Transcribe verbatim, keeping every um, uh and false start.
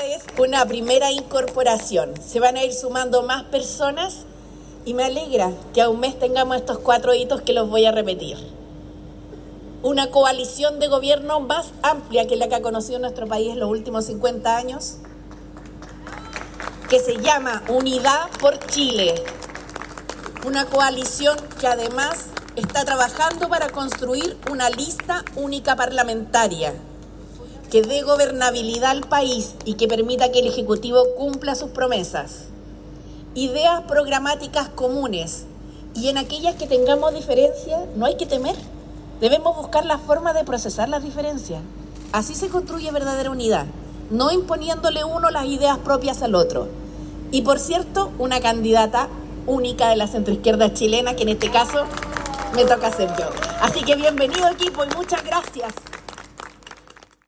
es una primera incorporación. Se van a ir sumando más personas y me alegra que a un mes tengamos estos cuatro hitos que los voy a repetir. Una coalición de gobierno más amplia que la que ha conocido nuestro país en los últimos cincuenta años, que se llama Unidad por Chile. Una coalición que además está trabajando para construir una lista única parlamentaria que dé gobernabilidad al país y que permita que el Ejecutivo cumpla sus promesas. Ideas programáticas comunes, y en aquellas que tengamos diferencias no hay que temer. Debemos buscar la forma de procesar las diferencias. Así se construye verdadera unidad, no imponiéndole uno las ideas propias al otro. Y por cierto, una candidata única de la centroizquierda chilena, que en este caso me toca ser yo. Así que bienvenido equipo y muchas gracias.